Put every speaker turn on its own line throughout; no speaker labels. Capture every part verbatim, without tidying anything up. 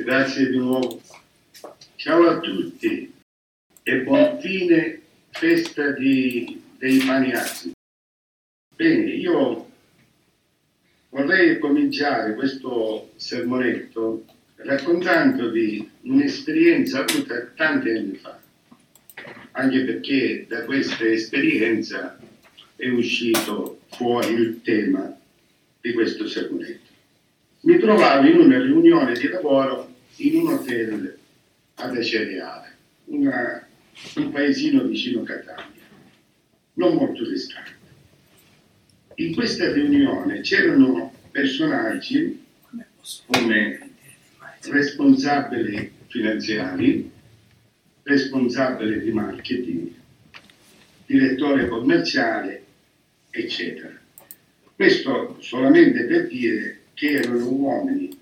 grazie di nuovo. Ciao a tutti e buon fine festa di, dei Maniazzi. Bene, io vorrei cominciare questo sermonetto raccontando di un'esperienza avuta tanti anni fa, anche perché da questa esperienza è uscito fuori il tema di questo sermonetto. Mi trovavo in una riunione di lavoro in un hotel ad Acereale, una, un paesino vicino Catania, non molto distante. In questa riunione c'erano personaggi come responsabili finanziari, responsabile di marketing, direttore commerciale, eccetera. Questo solamente per dire che erano uomini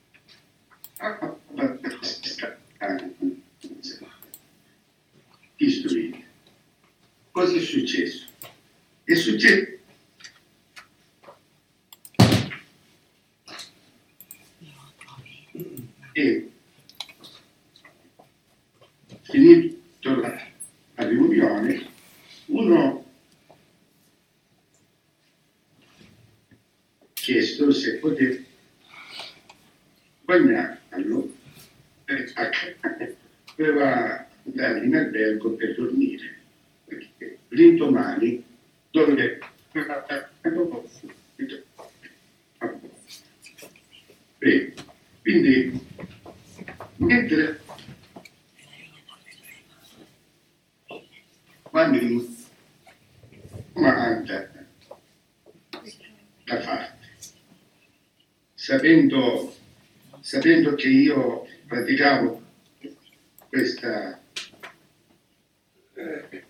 istruiti. Cosa è successo? È successo e finito la, la riunione, uno chiesto se poteva bagnarlo e doveva andare in albergo per dormire, perché l'indomani doveva. Beh, quindi mentre quando manda da parte, sapendo, sapendo che io praticavo questa eh,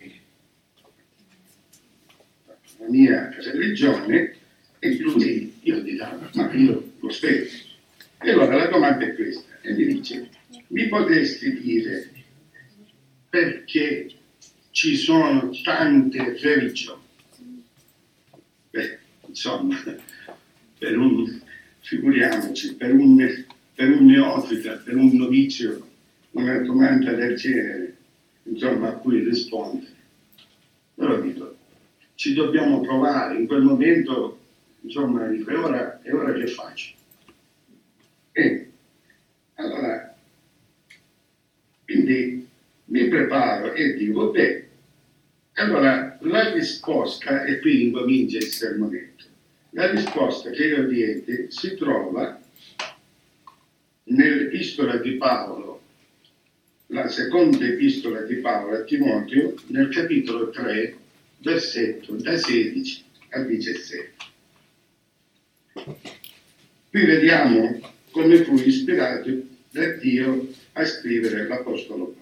la mia religione, e lui io gli davo, ma io lo aspetto. E allora la domanda è questa, e mi dice: mi potresti dire perché ci sono tante religioni? Beh, insomma, per un, figuriamoci, per un, per un neofita, per un novizio, una domanda del genere, insomma, a cui rispondere. Però dico, ci dobbiamo provare, in quel momento, insomma, dico, e ora, e ora che faccio? E allora, quindi mi preparo e dico, beh, allora la risposta, e qui incomincia il sermonetto, la risposta che io diedi si trova nell'epistola di Paolo, la seconda epistola di Paolo a Timoteo, nel capitolo tre, versetto da sedici a diciassette. Qui vediamo come fu ispirato da Dio a scrivere l'Apostolo Paolo.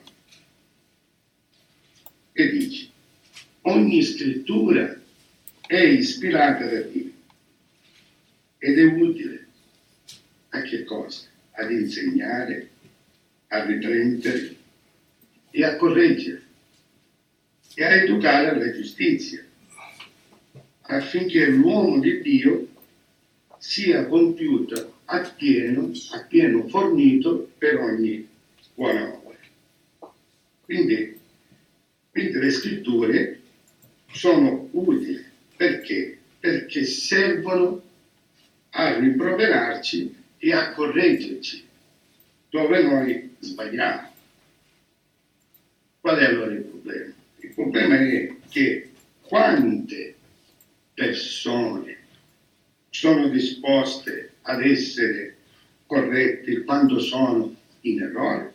E dice: ogni scrittura è ispirata da Dio ed è utile a che cosa? Ad insegnare, a riprendere e a correggere e a educare alla giustizia, affinché l'uomo di Dio sia compiuto appieno, appieno fornito per ogni buona opera. Quindi, quindi le scritture sono utili perché? Perché servono a rimproverarci e a correggerci dove noi sbagliamo. Qual è allora il problema? Il problema è che quante persone sono disposte ad essere corrette quando sono in errore?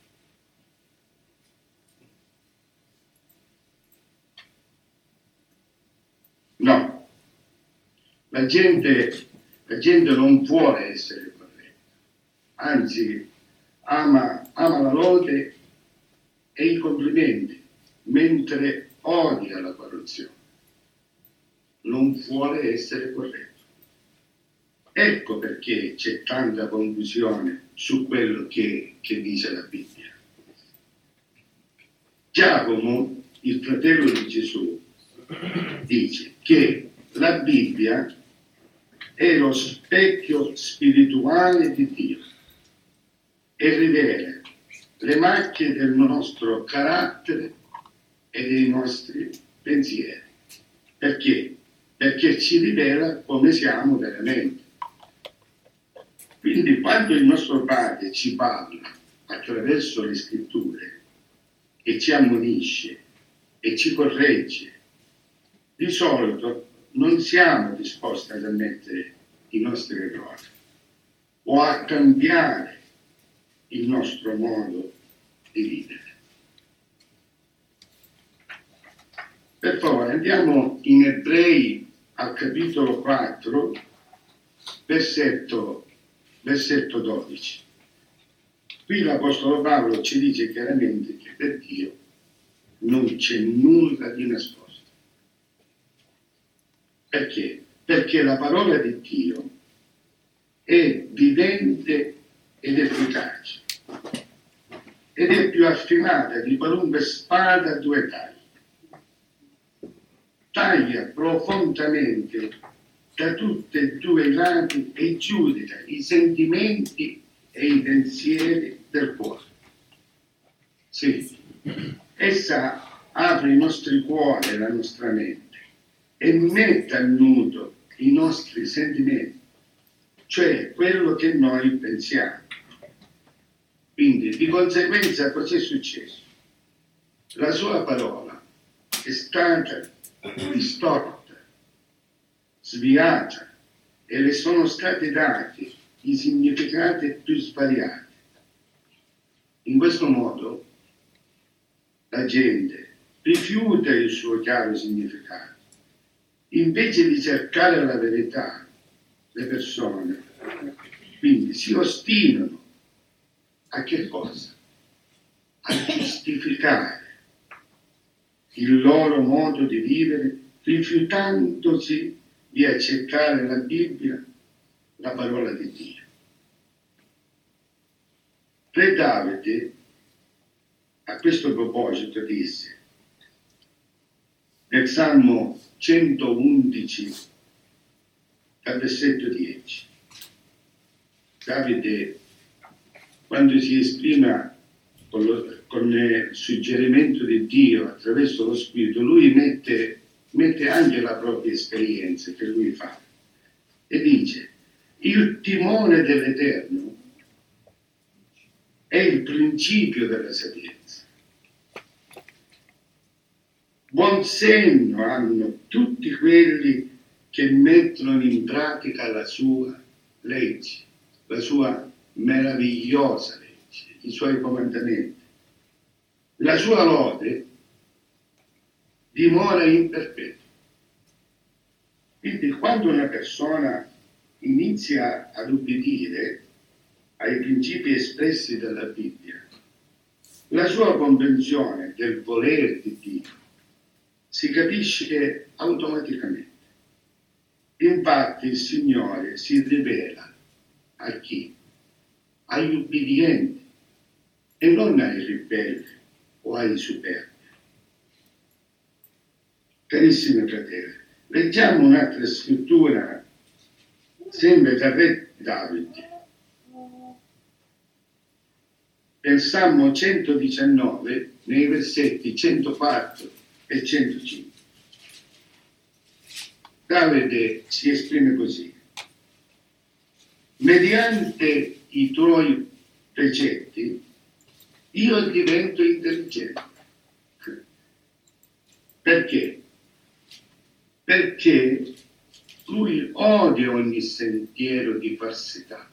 No, la gente, la gente non vuole essere corretta, anzi ama, ama la lode e i complimenti, mentre odia la corruzione. Non vuole essere corretto. Ecco perché c'è tanta confusione su quello che, che dice la Bibbia. Giacomo, il fratello di Gesù, dice che la Bibbia è lo specchio spirituale di Dio e rivela le macchie del nostro carattere e dei nostri pensieri. Perché? Perché ci rivela come siamo veramente. Quindi quando il nostro Padre ci parla attraverso le scritture e ci ammonisce e ci corregge, di solito non siamo disposti ad ammettere i nostri errori o a cambiare il nostro modo di vivere. Per favore, andiamo in Ebrei al capitolo quattro, versetto, versetto dodici. Qui l'Apostolo Paolo ci dice chiaramente che per Dio non c'è nulla di nascosto. Perché? Perché la parola di Dio è vivente ed efficace ed è più affilata di qualunque spada a due tagli. Taglia profondamente da tutti e due i lati e giudica i sentimenti e i pensieri del cuore. Sì, essa apre i nostri cuori e la nostra mente e mette a nudo i nostri sentimenti, cioè quello che noi pensiamo. Quindi, di conseguenza, cosa è successo? La sua parola è stata distorta, sviata e le sono stati dati i significati più svariati. In questo modo la gente rifiuta il suo chiaro significato. Invece di cercare la verità, le persone quindi si ostinano a che cosa? A giustificare il loro modo di vivere, rifiutandosi di accettare la Bibbia, la parola di Dio. Re Davide a questo proposito disse nel Salmo centoundici, dal versetto dieci. Davide, quando si esprime con, lo, con il suggerimento di Dio attraverso lo Spirito, lui mette, mette anche la propria esperienza che lui fa e dice: il timore dell'Eterno è il principio della sapienza. Buon segno hanno tutti quelli che mettono in pratica la sua legge, la sua meravigliosa legge, i suoi comandamenti. La sua lode dimora in perpetuo. Quindi quando una persona inizia ad ubbidire ai principi espressi dalla Bibbia, la sua comprensione del volere di Dio si capisce automaticamente. Infatti il Signore si rivela a chi? Agli ubbidienti e non ai ribelli o ai superbi. Carissimi fratelli, leggiamo un'altra scrittura, sempre da Re Davide, nel Salmo centodiciannove, nei versetti centoquattro e centocinque. Davide si esprime così: mediante i tuoi precetti io divento intelligente. Perché? Perché lui odia ogni sentiero di falsità.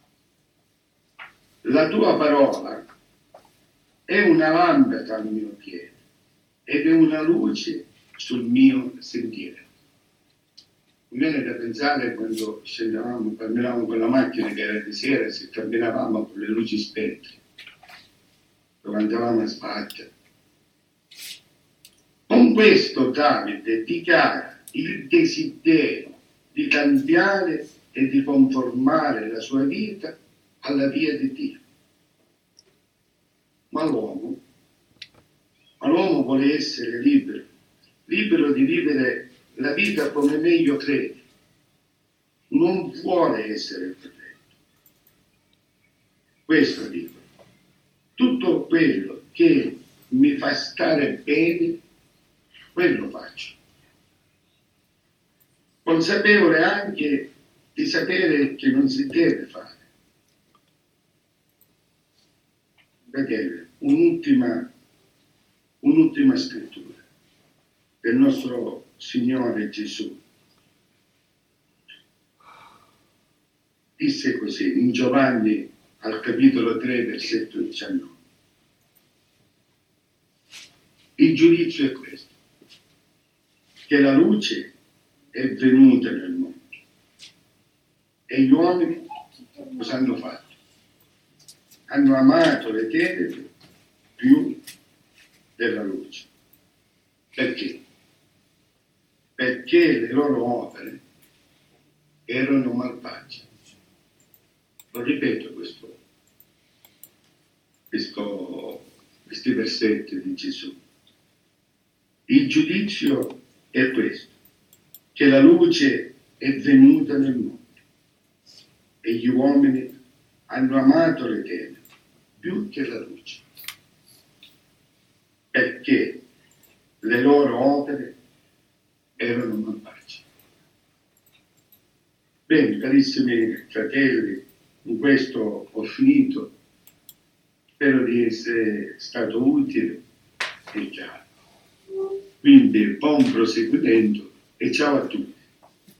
La tua parola è una lampada al mio piede ed è una luce sul mio sentiero. Mi viene da pensare quando scendevamo, camminavamo con la macchina che era di sera, se camminavamo con le luci spente, dove andavamo a sbattere. Con questo Davide dichiara il desiderio di cambiare e di conformare la sua vita alla via di Dio. Ma l'uomo, ma l'uomo vuole essere libero, libero di vivere la vita come meglio crede. Non vuole essere perfetto. Questo dico. tutto quello che mi fa stare bene, quello faccio. Consapevole anche di sapere che non si deve fare. Vedete, un'ultima, un'ultima scrittura del nostro Signore Gesù. Disse così, in Giovanni al capitolo tre, versetto diciannove. Il giudizio è questo, che la luce è venuta nel mondo e gli uomini cosa hanno fatto? Hanno amato le tenebre più della luce. Perché? Perché le loro opere erano malvagie. Lo ripeto questo, questo, questi versetti di Gesù. Il giudizio è questo, che la luce è venuta nel mondo e gli uomini hanno amato le tenebre più che la luce, perché le loro opere erano malvagie. Bene, carissimi fratelli, con questo ho finito. Spero di essere stato utile e chiaro. Quindi buon proseguimento e ciao a tutti.